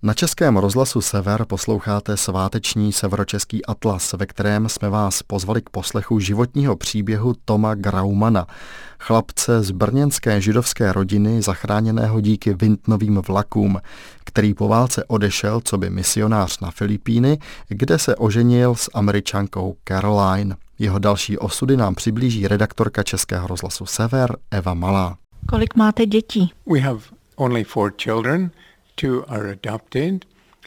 Na Českém rozhlasu Sever posloucháte sváteční Severočeský atlas, ve kterém jsme vás pozvali k poslechu životního příběhu Toma Graumana, chlapce z brněnské židovské rodiny zachráněného díky Vintnovým vlakům, který po válce odešel coby misionář na Filipíny, kde se oženil s Američankou Caroline. Jeho další osudy nám přiblíží redaktorka Českého rozhlasu Sever Eva Malá. Kolik máte dětí? We have only 4 children. 2 are adopted.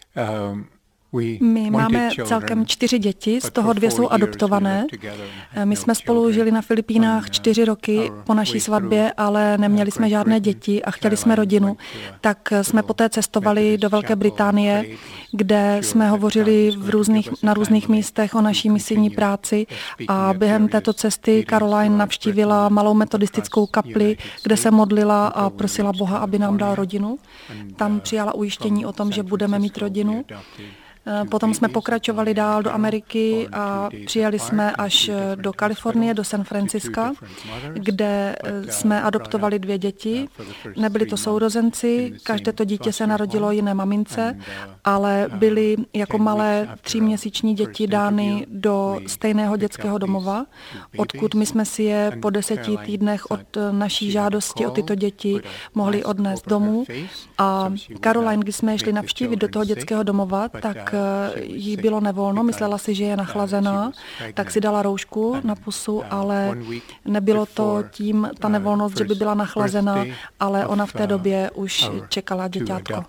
My máme celkem 4 děti, z toho 2 jsou adoptované. My jsme spolu žili na Filipínách 4 roky po naší svatbě, ale neměli jsme žádné děti a chtěli jsme rodinu. Tak jsme poté cestovali do Velké Británie, kde jsme hovořili na různých místech o naší misijní práci a během této cesty Caroline navštívila malou metodistickou kapli, kde se modlila a prosila Boha, aby nám dal rodinu. Tam přijala ujištění o tom, že budeme mít rodinu. Potom jsme pokračovali dál do Ameriky a přijeli jsme až do Kalifornie, do San Francisca, kde jsme adoptovali 2 děti. Nebyli to sourozenci, každé to dítě se narodilo jiné mamince, ale byly jako malé 3měsíční děti dány do stejného dětského domova, odkud my jsme si je po 10 týdnech od naší žádosti o tyto děti mohli odnést domů. A Caroline, když jsme je šli navštívit do toho dětského domova, tak jí bylo nevolno, myslela si, že je nachlazená, tak si dala roušku na pusu, ale nebylo to tím, ta nevolnost, že by byla nachlazená, ale ona v té době už čekala děťátko.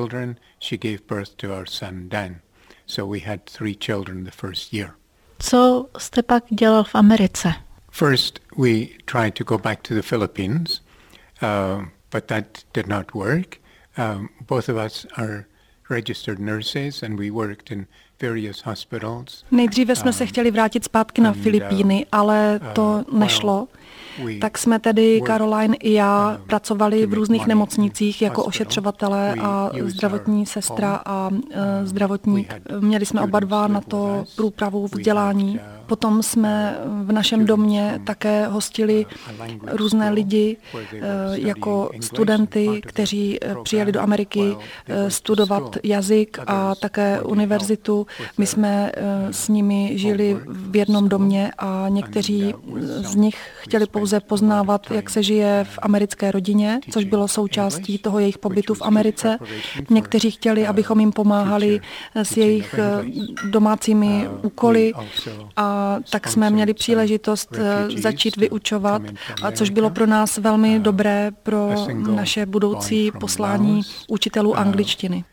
Co jste pak dělal v Americe? First we tried to go back to the Philippines, but that did not work. Both of us are registered nurses and we worked in various hospitals. Nejdříve jsme se chtěli vrátit zpátky na Filipíny, ale to nešlo. Tak jsme tedy, Caroline i já, pracovali v různých nemocnicích jako ošetřovatelé a zdravotní sestra a zdravotník. Měli jsme oba dva na to průpravu vzdělání. Potom jsme v našem domě také hostili různé lidi jako studenty, kteří přijeli do Ameriky studovat jazyk a také univerzitu. My jsme s nimi žili v jednom domě a někteří z nich chtěli pouze poznávat, jak se žije v americké rodině, což bylo součástí toho jejich pobytu v Americe. Někteří chtěli, abychom jim pomáhali s jejich domácími úkoly a tak jsme měli příležitost začít vyučovat, což bylo pro nás velmi dobré pro naše budoucí poslání učitelů angličtiny.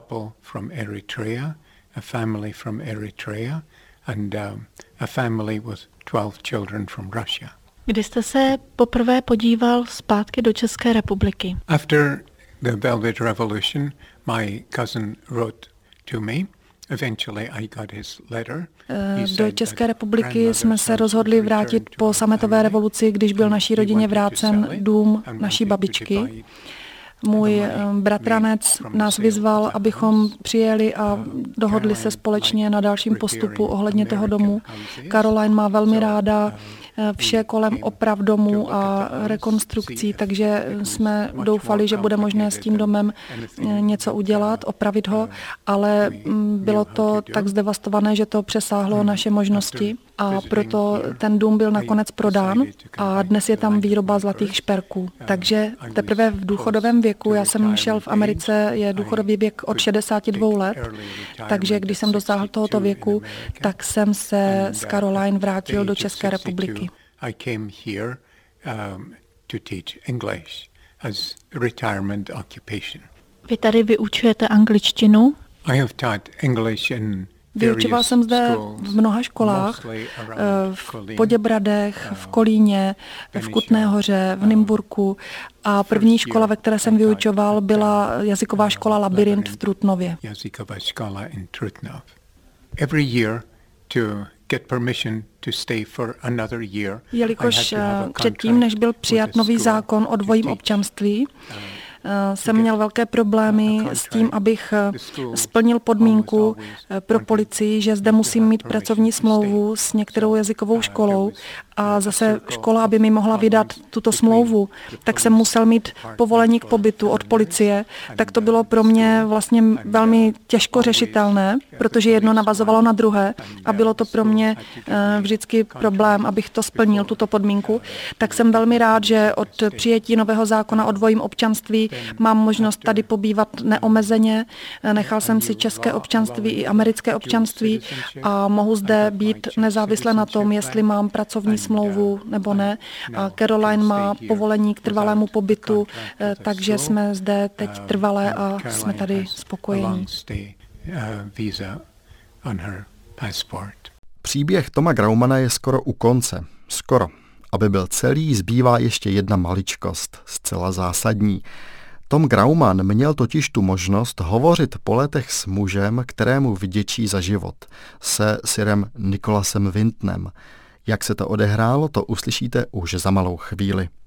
A family from Eritrea and a family with 12 children from Russia. Kdy jste se poprvé podíval zpátky do České republiky? After the Velvet Revolution, my cousin wrote to me. Eventually I got his letter. Do České republiky jsme se rozhodli vrátit po sametové revoluci, když byl naší rodině vrácen dům naší babičky. Můj bratranec nás vyzval, abychom přijeli a dohodli se společně na dalším postupu ohledně toho domu. Caroline má velmi ráda vše kolem oprav domů a rekonstrukcí, takže jsme doufali, že bude možné s tím domem něco udělat, opravit ho, ale bylo to tak zdevastované, že to přesáhlo naše možnosti a proto ten dům byl nakonec prodán a dnes je tam výroba zlatých šperků. Takže teprve v důchodovém věku, já jsem šel v Americe, je důchodový věk od 62 let, takže když jsem dosáhl tohoto věku, tak jsem se s Caroline vrátil do České republiky. I came here to teach English as retirement occupation. Vy tady vyučujete angličtinu? I have taught English in Vyučoval jsem zde v mnoha školách, v Poděbradech, v Kolíně, v Kutné Hoře, v Nymburku a první škola, ve které jsem vyučoval, byla jazyková škola Labyrint v Trutnově. Jazyková škola in Trutnov. Every year to get permission to stay for another year. Jelikož předtím, než byl přijat nový zákon o dvojím občanství, jsem měl velké problémy s tím, abych splnil podmínku pro policii, že zde musím mít pracovní smlouvu s některou jazykovou školou a zase škola, aby mi mohla vydat tuto smlouvu, tak jsem musel mít povolení k pobytu od policie, tak to bylo pro mě vlastně velmi těžko řešitelné, protože jedno navazovalo na druhé a bylo to pro mě vždycky problém, abych to splnil, tuto podmínku. Tak jsem velmi rád, že od přijetí nového zákona o dvojím občanství mám možnost tady pobývat neomezeně. Nechal jsem si české občanství i americké občanství a mohu zde být nezávisle na tom, jestli mám pracovní smlouvu nebo ne. A Caroline má povolení k trvalému pobytu, takže jsme zde teď trvalé a jsme tady spokojení. Příběh Toma Graumana je skoro u konce. Skoro. Aby byl celý, zbývá ještě jedna maličkost, zcela zásadní. Tom Grauman měl totiž tu možnost hovořit po letech s mužem, kterému vděčí za život, se sirem Nicholasem Wintnem. Jak se to odehrálo, to uslyšíte už za malou chvíli.